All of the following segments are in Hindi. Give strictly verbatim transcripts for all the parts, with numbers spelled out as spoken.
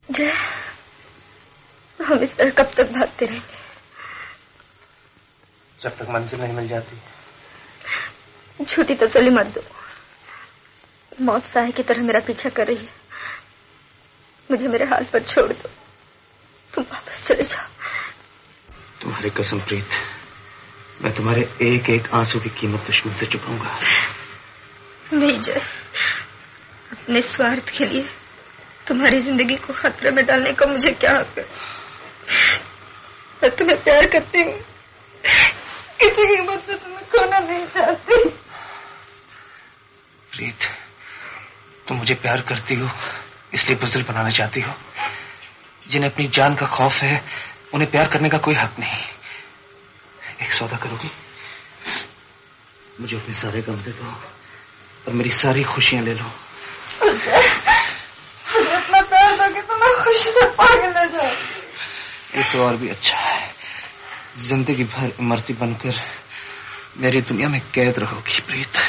जय, हम इस तरह कब तक भागते रहेंगे? जब तक मंजिल नहीं मिल जाती। झूठी तसल्ली मत दो। मौत साए की तरह मेरा पीछा कर रही है। मुझे मेरे हाल पर छोड़ दो। तुम वापस चले जाओ। तुम्हारी कसम प्रीत, मैं तुम्हारे एक एक आंसू की कीमत दुश्मन से चुकाऊंगा। नहीं जय, अपने स्वार्थ के लिए तुम्हारी जिंदगी को खतरे में डालने का मुझे क्या हक है? मैं तुम्हें प्यार करती हूँ, किसी कीमत पे तुम्हें खोना नहीं चाहती। प्रीत, तुम मुझे प्यार करती हो इसलिए बुज़दिल बनाना चाहती हो। जिन्हें अपनी जान का खौफ है उन्हें प्यार करने का कोई हक नहीं। एक सौदा करोगी? मुझे अपने सारे गम दे दो और मेरी सारी खुशियां ले लो। मुझे इतना प्यार दोगे तो मैं खुशी से पागल हो जाऊंगी। ये तो और भी अच्छा है। जिंदगी भर इमरती बनकर मेरी दुनिया में कैद रहोगी प्रीत।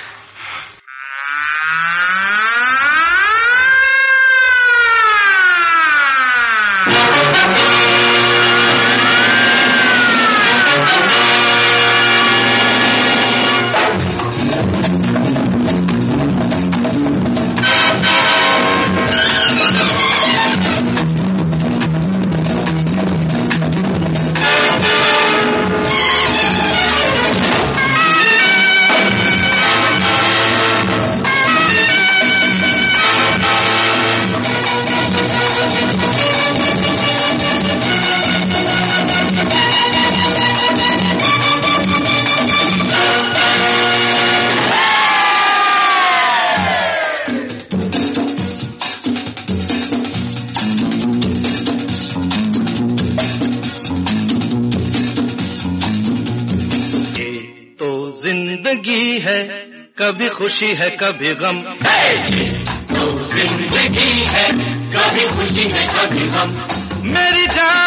जिंदगी है, कभी खुशी है कभी गम। तो जिंदगी है, कभी खुशी है कभी गम। मेरी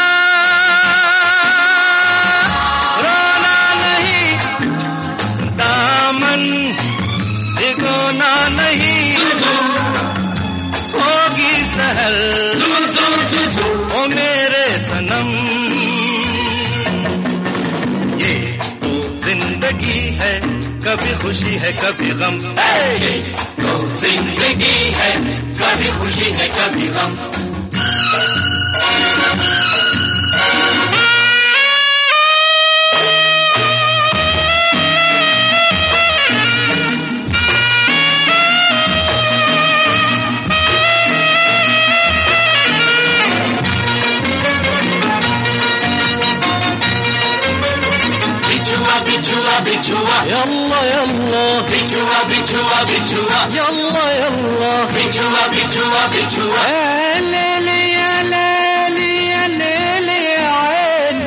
जान रोना नहीं, दामन भिगोना नहीं, होगी सहल ओ मेरे सनम। ये तो जिंदगी है, कभी खुशी है कभी गम। तो जिंदगी है, कभी खुशी है कभी गम। बिछुआ बिछुआ यल्ला यल्ला, बिछुआ बिछुआ बिछुआ यल्ला यल्ला, बिछुआ बिछुआ बिछुआ ले लिया ले लिया ले लिया आइन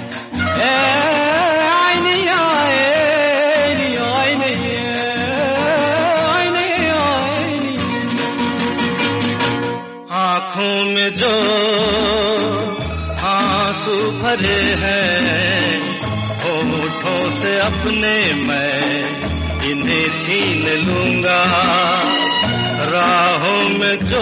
आइनी आइनी आइनी आइनी आइनी। आँखों में जो आंसू भरे हैं, होठों से अपने मैं इन्हें छीन लूंगा। राहों में जो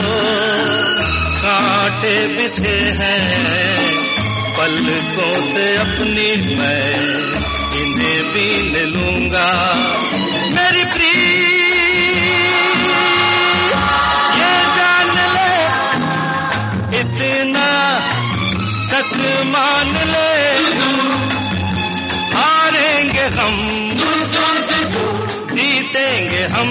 कांटे बिछे हैं, पलकों से अपनी मैं इन्हें बीन लूंगा। मेरी प्रीत ये जान ले, इतना सच मान ले, हारेंगे हम जीतेंगे हम।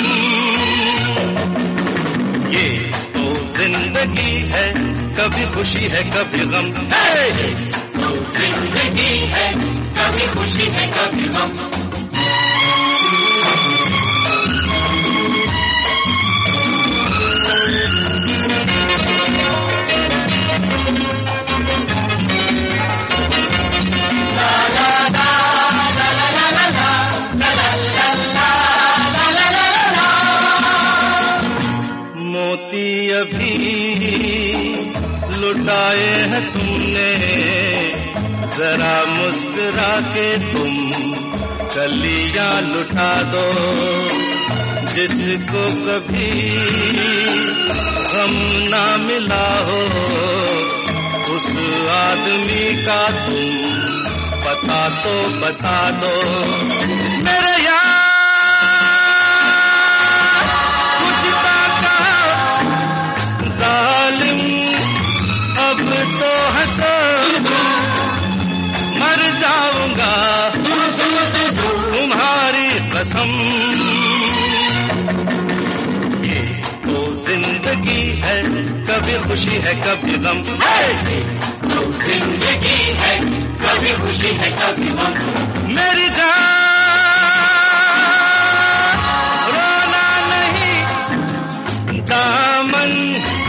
ये तो जिंदगी है, कभी खुशी है कभी गम। तो जिंदगी है, कभी खुशी है कभी गम। अभी लुटाए हैं तुमने, जरा मुस्कुरा के तुम कलियां लुटा दो। जिसको कभी गम ना मिला हो, उस आदमी का तुम पता तो बता दो। मेरे यार कुछ का जालिम अब तो हंसो, मर जाऊंगा तुम्हारी कसम। ये तो जिंदगी है, कभी खुशी है कभी गम। तो जिंदगी है, कभी खुशी है कभी गम। मेरी जान रोना नहीं, दामन